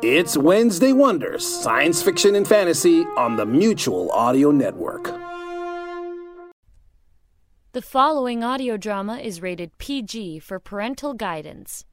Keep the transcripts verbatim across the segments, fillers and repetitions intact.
It's Wednesday Wonders, science fiction and fantasy on the Mutual Audio Network. The following audio drama is rated P G for parental guidance.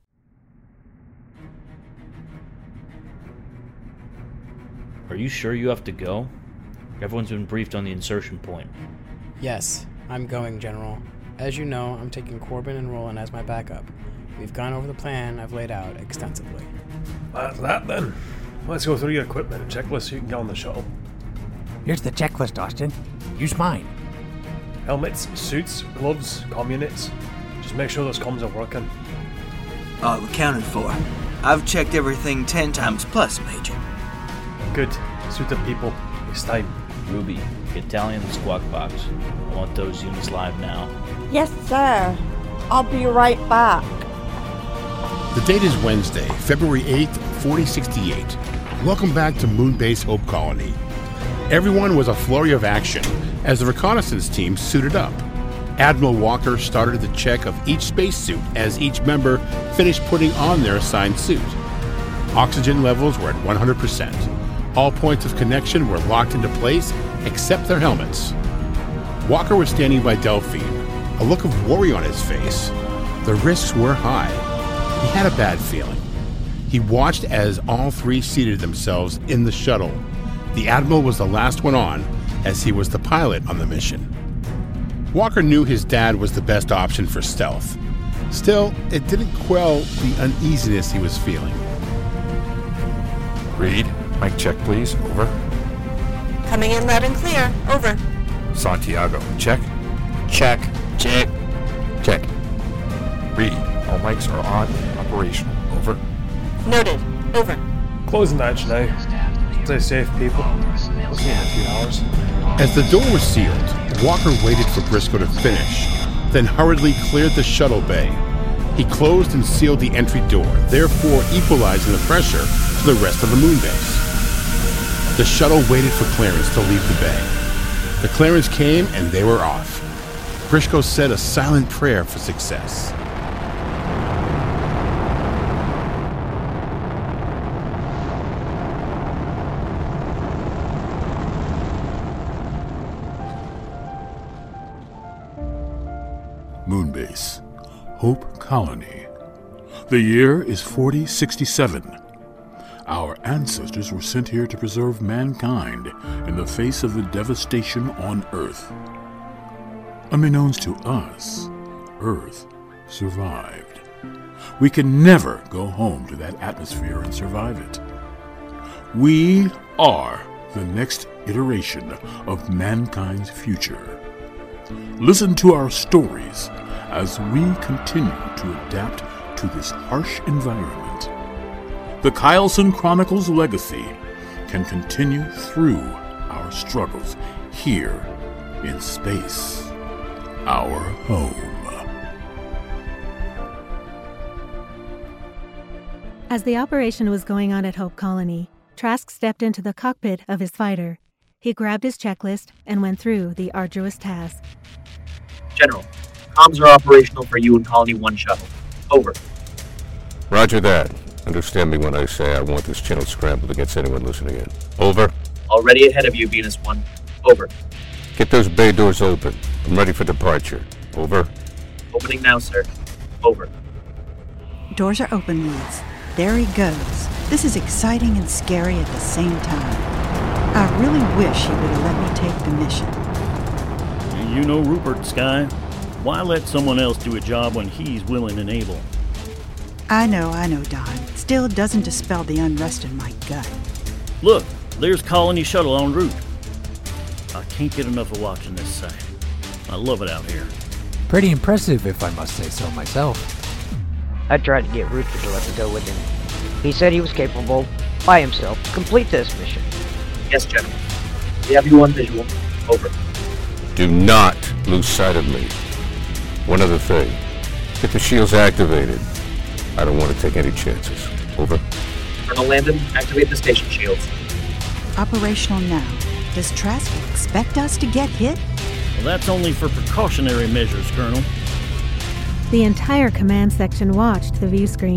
Are you sure you have to go? Everyone's been briefed on the insertion point. Yes, I'm going, General. As you know, I'm taking Corbin and Roland as my backup. We've gone over the plan I've laid out extensively. That's that then. Let's go through your equipment and checklist so you can get on the shuttle. Here's the checklist, Austin. Use mine. Helmets, suits, gloves, comm units. Just make sure those comms are working. All accounted for. I've checked everything ten times plus, Major. Good. Suit the people. It's time. Ruby, get Tally in the squawk box. I want those units live now. Yes, sir. I'll be right back. The date is Wednesday, February eighth, forty sixty-eight. Welcome back to Moonbase Hope Colony. Everyone was a flurry of action as the reconnaissance team suited up. Admiral Walker started the check of each spacesuit as each member finished putting on their assigned suit. Oxygen levels were at one hundred percent. All points of connection were locked into place except their helmets. Walker was standing by Delphine, a look of worry on his face. The risks were high. He had a bad feeling. He watched as all three seated themselves in the shuttle. The Admiral was the last one on, as he was the pilot on the mission. Walker knew his dad was the best option for stealth. Still, it didn't quell the uneasiness he was feeling. Reed, mic check please, over. Coming in loud and clear, over. Santiago, check. Check. Check. Check. Reed, all mics are on and operational, over. Noted, over. Closing that now. Stay safe, people. We'll see you in a few hours. As the door was sealed, Walker waited for Briscoe to finish, then hurriedly cleared the shuttle bay. He closed and sealed the entry door, therefore equalizing the pressure to the rest of the moon base. The shuttle waited for clearance to leave the bay. The clearance came and they were off. Briscoe said a silent prayer for success. Moonbase, Hope Colony. The year is forty sixty-seven. Our ancestors were sent here to preserve mankind in the face of the devastation on Earth. Unbeknownst to us, Earth survived. We can never go home to that atmosphere and survive it. We are the next iteration of mankind's future. Listen to our stories as we continue to adapt to this harsh environment. The Kyleson Chronicles legacy can continue through our struggles here in space, our home. As the operation was going on at Hope Colony, Trask stepped into the cockpit of his fighter. He grabbed his checklist and went through the arduous task. General, comms are operational for you and Colony one shuttle. Over. Roger that. Understand me when I say I want this channel scrambled against anyone listening in. Over. Already ahead of you, Venus one. Over. Get those bay doors open. I'm ready for departure. Over. Opening now, sir. Over. Doors are open, Leeds. There he goes. This is exciting and scary at the same time. I really wish he would have let me take the mission. You know Rupert, Sky. Why let someone else do a job when he's willing and able? I know, I know, Don. Still, it doesn't dispel the unrest in my gut. Look, there's Colony Shuttle en route. I can't get enough of watching this site. I love it out here. Pretty impressive, if I must say so myself. I tried to get Rupert to let me go with him. He said he was capable, by himself, to complete this mission. Yes, General. We have you on visual. Over. Do not lose sight of me. One other thing. Get the shields activated. I don't want to take any chances. Over. Colonel Landon, activate the station shields. Operational now. Does Trask expect us to get hit? Well, that's only for precautionary measures, Colonel. The entire command section watched the view screens.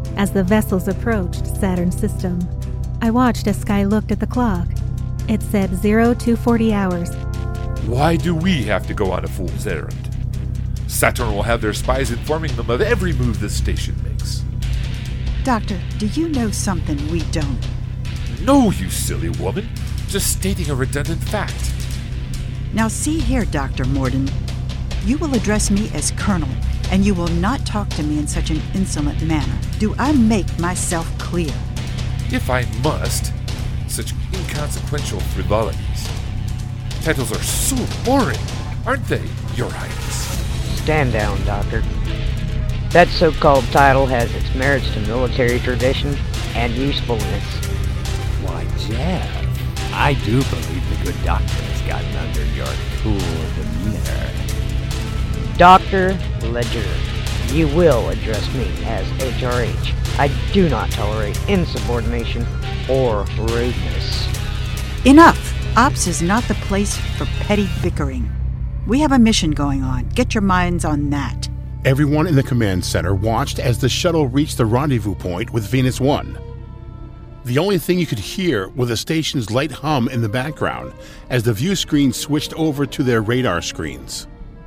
as the vessels approached Saturn's system. I watched as Sky looked at the clock. It said zero to forty hours. Why do we have to go on a fool's errand? Saturn will have their spies informing them of every move this station makes. Doctor, do you know something we don't? No, you silly woman. Just stating a redundant fact. Now see here, Doctor Morden. You will address me as Colonel, and you will not talk to me in such an insolent manner. Do I make myself clear? If I must, such inconsequential frivolities. Titles are so boring, aren't they, Your Highness? Stand down, Doctor. That so-called title has its merits to military tradition and usefulness. Why, Jeff, I do believe the good doctor has gotten under your cool demeanor. Doctor Ledger, you will address me as H R H. I do not tolerate insubordination or rudeness. Enough! Ops is not the place for petty bickering. We have a mission going on. Get your minds on that. Everyone in the command center watched as the shuttle reached the rendezvous point with Venus One. The only thing you could hear was the station's light hum in the background as the view screen switched over to their radar screens.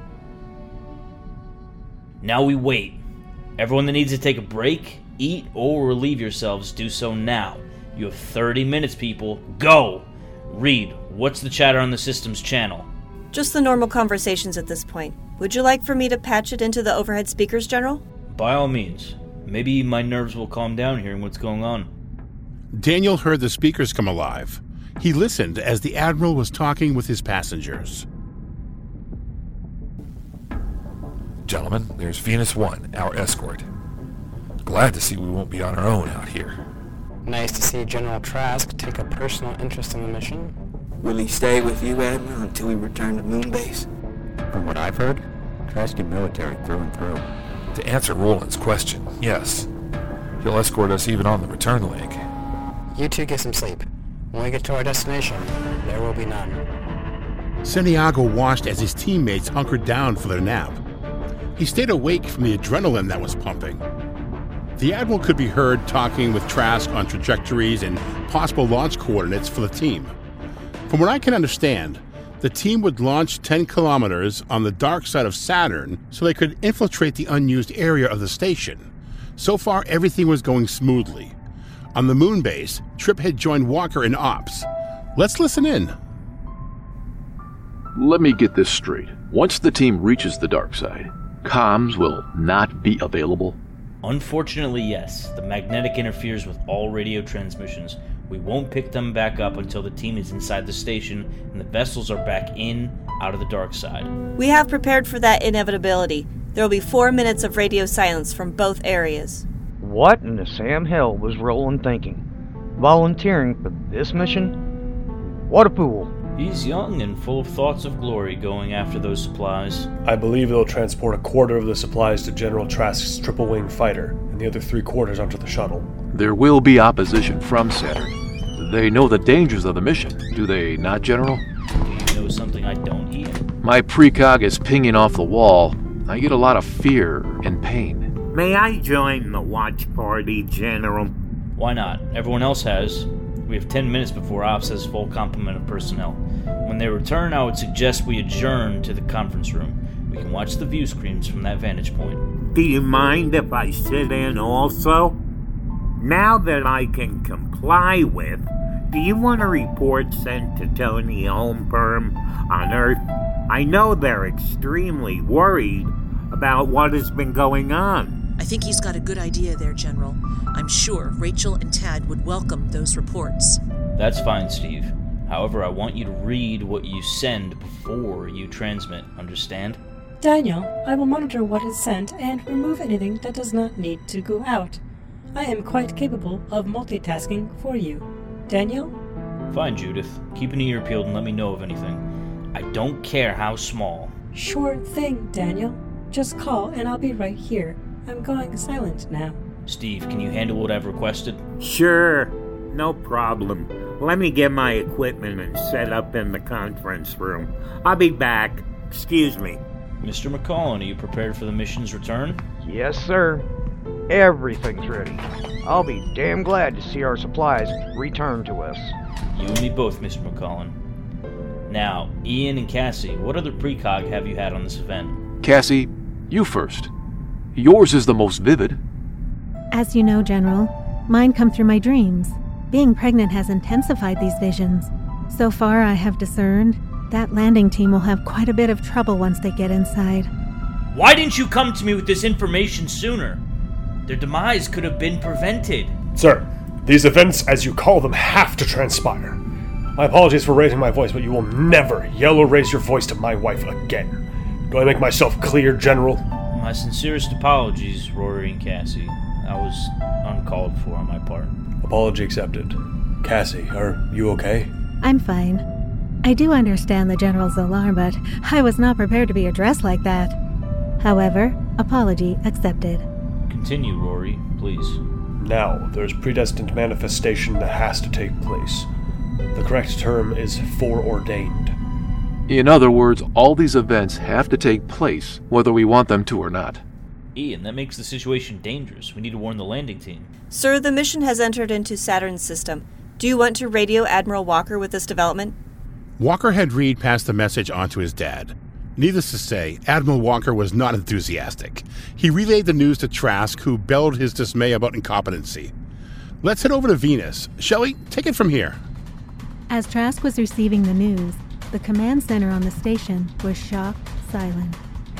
Now we wait. Everyone that needs to take a break, eat, or relieve yourselves, do so now. You have thirty minutes, people. Go! Reed, what's the chatter on the system's channel? Just the normal conversations at this point. Would you like for me to patch it into the overhead speakers, General? By all means. Maybe my nerves will calm down hearing what's going on. Daniel heard the speakers come alive. He listened as the Admiral was talking with his passengers. Gentlemen, there's Venus One, our escort. Glad to see we won't be on our own out here. Nice to see General Trask take a personal interest in the mission. Will he stay with you, Admiral, until we return to Moonbase? From what I've heard, Trask is military through and through. To answer Roland's question, yes. He'll escort us even on the return leg. You two get some sleep. When we get to our destination, there will be none. Santiago watched as his teammates hunkered down for their nap. He stayed awake from the adrenaline that was pumping. The Admiral could be heard talking with Trask on trajectories and possible launch coordinates for the team. From what I can understand, the team would launch ten kilometers on the dark side of Saturn so they could infiltrate the unused area of the station. So far, everything was going smoothly. On the moon base, Trip had joined Walker in ops. Let's listen in. Let me get this straight. Once the team reaches the dark side, comms will not be available? Unfortunately, yes. The magnetic interferes with all radio transmissions. We won't pick them back up until the team is inside the station and the vessels are back in, out of the dark side. We have prepared for that inevitability. There will be four minutes of radio silence from both areas. What in the Sam hell was Roland thinking? Volunteering for this mission? What a fool. He's young and full of thoughts of glory going after those supplies. I believe they'll transport a quarter of the supplies to General Trask's triple-wing fighter, and the other three quarters onto the shuttle. There will be opposition from Saturn. They know the dangers of the mission, do they not, General? Do you know something I don't eat? My precog is pinging off the wall. I get a lot of fear and pain. May I join the watch party, General? Why not? Everyone else has. We have ten minutes before Ops has full complement of personnel. When they return, I would suggest we adjourn to the conference room. We can watch the view screens from that vantage point. Do you mind if I sit in also? Now that I can comply with, do you want a report sent to Tony Holmperm on Earth? I know they're extremely worried about what has been going on. I think he's got a good idea there, General. I'm sure Rachel and Tad would welcome those reports. That's fine, Steve. However, I want you to read what you send before you transmit, understand? Daniel, I will monitor what is sent and remove anything that does not need to go out. I am quite capable of multitasking for you. Daniel? Fine, Judith. Keep an ear peeled and let me know of anything. I don't care how small. Sure thing, Daniel. Just call and I'll be right here. I'm going silent now. Steve, can you handle what I've requested? Sure, no problem. Let me get my equipment and set up in the conference room. I'll be back. Excuse me. Mister McCollum, are you prepared for the mission's return? Yes, sir. Everything's ready. I'll be damn glad to see our supplies returned to us. You and me both, Mister McCullen. Now, Ian and Cassie, what other precog have you had on this event? Cassie, you first. Yours is the most vivid. As you know, General, mine come through my dreams. Being pregnant has intensified these visions. So far, I have discerned that landing team will have quite a bit of trouble once they get inside. Why didn't you come to me with this information sooner? Their demise could have been prevented. Sir, these events, as you call them, have to transpire. My apologies for raising my voice, but you will never yell or raise your voice to my wife again. Do I make myself clear, General? My sincerest apologies, Rory and Cassie. I was uncalled for on my part. Apology accepted. Cassie, are you okay? I'm fine. I do understand the General's alarm, but I was not prepared to be addressed like that. However, apology accepted. Continue, Rory, please. Now, there's predestined manifestation that has to take place. The correct term is foreordained. In other words, all these events have to take place, whether we want them to or not. Ian, that makes the situation dangerous. We need to warn the landing team. Sir, the mission has entered into Saturn's system. Do you want to radio Admiral Walker with this development? Walker had Reed pass the message on to his dad. Needless to say, Admiral Walker was not enthusiastic. He relayed the news to Trask, who bellowed his dismay about incompetency. Let's head over to Venus. Shelley, take it from here. As Trask was receiving the news, the command center on the station was shocked silent.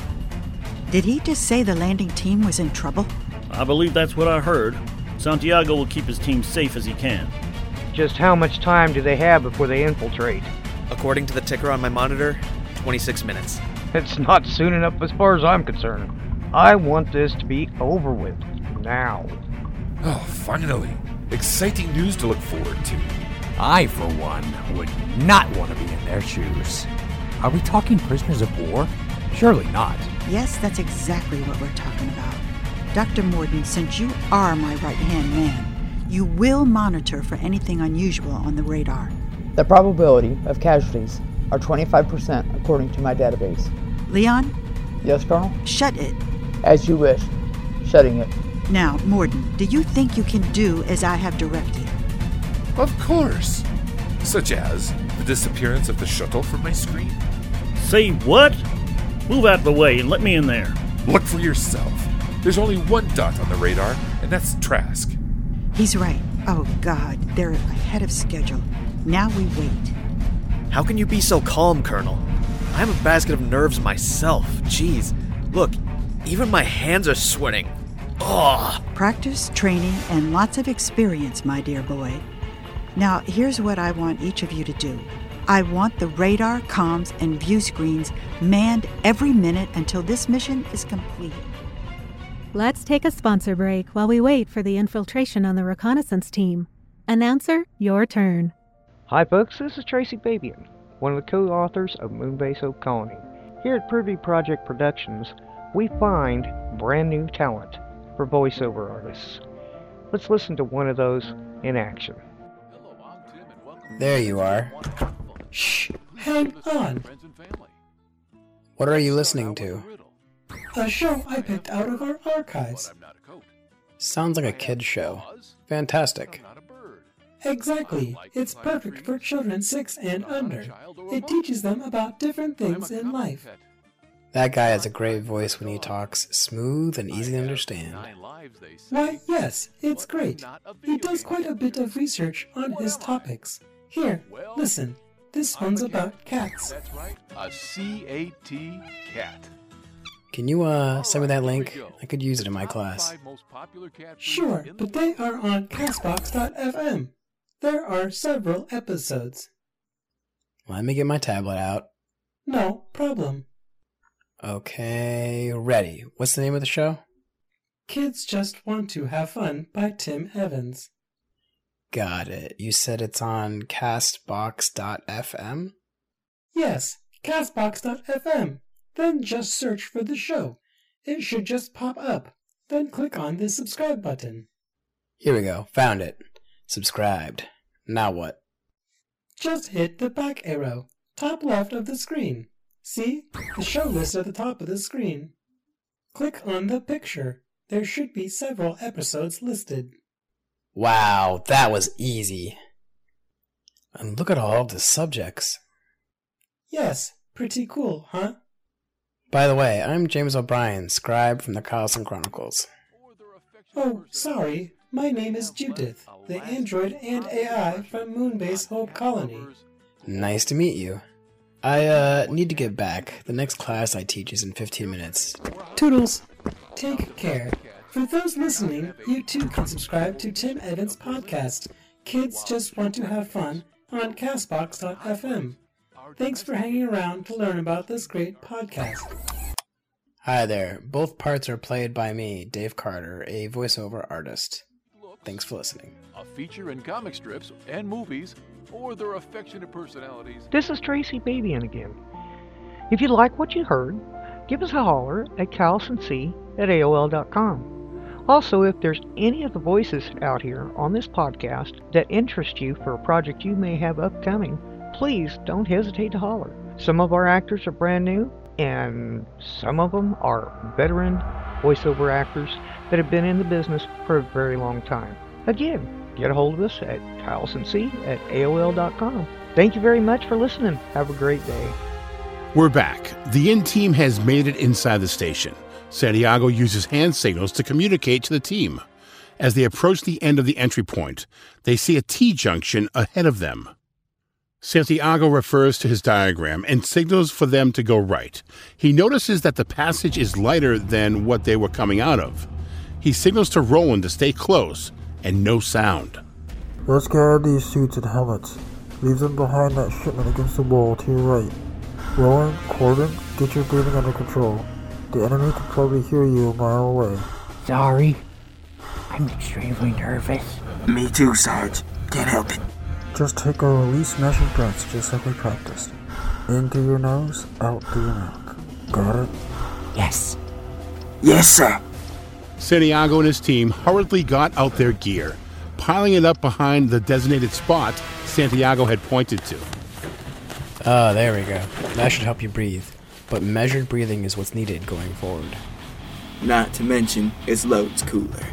Did he just say the landing team was in trouble? I believe that's what I heard. Santiago will keep his team safe as he can. Just how much time do they have before they infiltrate? According to the ticker on my monitor, twenty-six minutes. It's not soon enough as far as I'm concerned. I want this to be over with now. Oh, finally. Exciting news to look forward to. I, for one, would not want to be in their shoes. Are we talking prisoners of war? Surely not. Yes, that's exactly what we're talking about. Doctor Morden, since you are my right-hand man, you will monitor for anything unusual on the radar. The probability of casualties are twenty-five percent according to my database. Leon? Yes, Colonel? Shut it. As you wish. Shutting it. Now, Morden, do you think you can do as I have directed? Of course. Such as the disappearance of the shuttle from my screen. Say what? Move out of the way and let me in there. Look for yourself. There's only one dot on the radar, and that's Trask. He's right. Oh, God, they're ahead of schedule. Now we wait. How can you be so calm, Colonel? I'm a basket of nerves myself. Jeez. Look, even my hands are sweating. Ugh. Practice, training, and lots of experience, my dear boy. Now, here's what I want each of you to do. I want the radar, comms, and view screens manned every minute until this mission is complete. Let's take a sponsor break while we wait for the infiltration on the reconnaissance team. Announcer, your turn. Hi folks, this is Tracy Babian, one of the co-authors of Moonbase Hope Colony. Here at Privy Project Productions, we find brand new talent for voiceover artists. Let's listen to one of those in action. There you are. Shh, hang on. What are you listening to? A show I picked out of our archives. Sounds like a kid's show. Fantastic. Exactly. It's perfect for children six and under. It teaches them about different things in life. That guy has a great voice when he talks, smooth and easy to understand. Why, yes, it's great. He does quite a bit of research on his topics. Here, listen. This one's about cats. That's right. A C A T cat. Can you, uh, send me that link? I could use it in my class. Sure, but they are on Castbox dot f m. There are several episodes. Let me get my tablet out. No problem. Okay, ready. What's the name of the show? Kids Just Want to Have Fun by Tim Evans. Got it. You said it's on Castbox dot f m? Yes, Castbox dot f m. Then just search for the show. It should just pop up. Then click on the subscribe button. Here we go. Found it. Subscribed. Now what? Just hit the back arrow, top left of the screen. See? The show list at the top of the screen. Click on the picture. There should be several episodes listed. Wow, that was easy. And look at all of the subjects. Yes, pretty cool, huh? By the way, I'm James O'Brien, scribe from the Carlson Chronicles. Oh, sorry. My name is Judith, the android and A I from Moonbase Hope Colony. Nice to meet you. I, uh, need to get back. The next class I teach is in fifteen minutes. Toodles! Take care. For those listening, you too can subscribe to Tim Evans' podcast, Kids Just Want to Have Fun, on Castbox dot f m. Thanks for hanging around to learn about this great podcast. Hi there. Both parts are played by me, Dave Carter, a voiceover artist. Thanks for listening. A feature in comic strips and movies, or their affectionate personalities. This is Tracy Babian again. If you like what you heard, give us a holler at calcinc at A O L dot com. Also, if there's any of the voices out here on this podcast that interest you for a project you may have upcoming, please don't hesitate to holler. Some of our actors are brand new, and some of them are veteran voiceover actors that have been in the business for a very long time. Again, get a hold of us at calcinc at A O L dot com. Thank you very much for listening. Have a great day. We're back. The in-team has made it inside the station. Santiago uses hand signals to communicate to the team. As they approach the end of the entry point, they see a T-junction ahead of them. Santiago refers to his diagram and signals for them to go right. He notices that the passage is lighter than what they were coming out of. He signals to Roland to stay close, and no sound. Let's grab these suits and helmets. Leave them behind that shipment against the wall to your right. Roland, Corbin, get your breathing under control. The enemy can probably hear you a mile away. Sorry. I'm extremely nervous. Me too, Sarge. Can't help it. Just take our release measured breaths just like we practiced. In through your nose, out through your mouth. Got it? Yes. Yes, sir. Santiago and his team hurriedly got out their gear, piling it up behind the designated spot Santiago had pointed to. Ah, there we go. That should help you breathe. But measured breathing is what's needed going forward. Not to mention, it's loads cooler.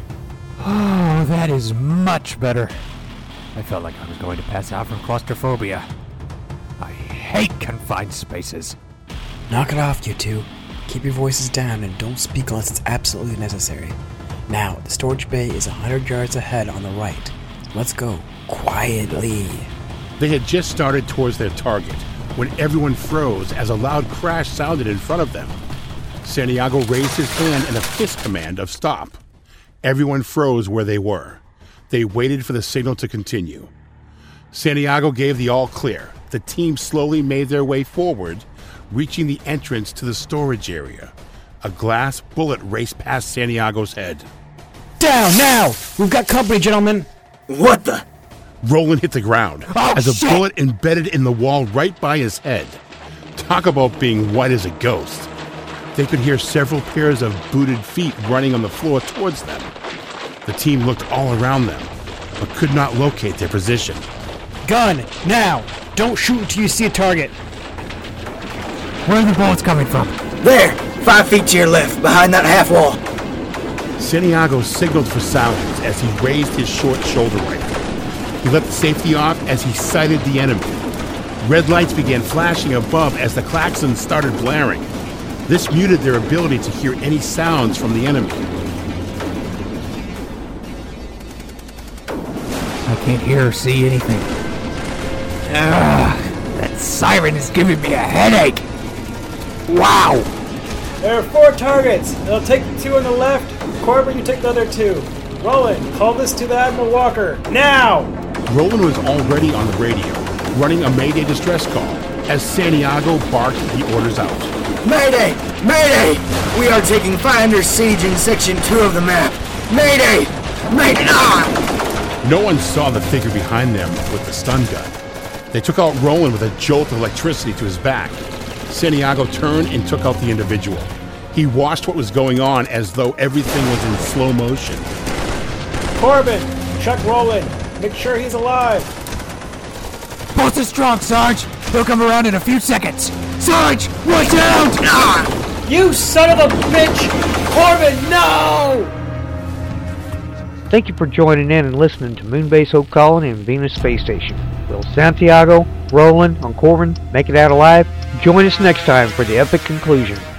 Oh, that is much better. I felt like I was going to pass out from claustrophobia. I hate confined spaces. Knock it off, you two. Keep your voices down and don't speak unless it's absolutely necessary. Now, the storage bay is one hundred yards ahead on the right. Let's go. Quietly. They had just started towards their target when everyone froze as a loud crash sounded in front of them. Santiago raised his hand in a fist command of stop. Everyone froze where they were. They waited for the signal to continue. Santiago gave the all clear. The team slowly made their way forward, reaching the entrance to the storage area. A glass bullet raced past Santiago's head. Down now! We've got company, gentlemen! What the? Roland hit the ground oh, as a shit. bullet embedded in the wall right by his head. Talk about being white as a ghost. They could hear several pairs of booted feet running on the floor towards them. The team looked all around them, but could not locate their position. Gun, now! Don't shoot until you see a target. Where are the bullets coming from? There! Five feet to your left, behind that half wall. Santiago signaled for silence as he raised his short shoulder rifle. He let the safety off as he sighted the enemy. Red lights began flashing above as the klaxons started blaring. This muted their ability to hear any sounds from the enemy. I can't hear or see anything. Ugh, that siren is giving me a headache. Wow! There are four targets. They'll take the two on the left. Corbin, you take the other two. Roland, call this to the Admiral Walker. Now! Roland was already on the radio, running a Mayday distress call, as Santiago barked the orders out. Mayday! Mayday! We are taking fire under siege in Section two of the map. Mayday! Mayday! Ah! No one saw the figure behind them with the stun gun. They took out Roland with a jolt of electricity to his back. Santiago turned and took out the individual. He watched what was going on as though everything was in slow motion. Corbin, check Roland. Make sure he's alive. Bolts are strong, Sarge. He'll come around in a few seconds. Sarge, watch out! Ah! You son of a bitch! Corbin, no! Thank you for joining in and listening to Moonbase Hope Colony and Venus Space Station. Will Santiago, Roland, and Corbin make it out alive? Join us next time for the epic conclusion.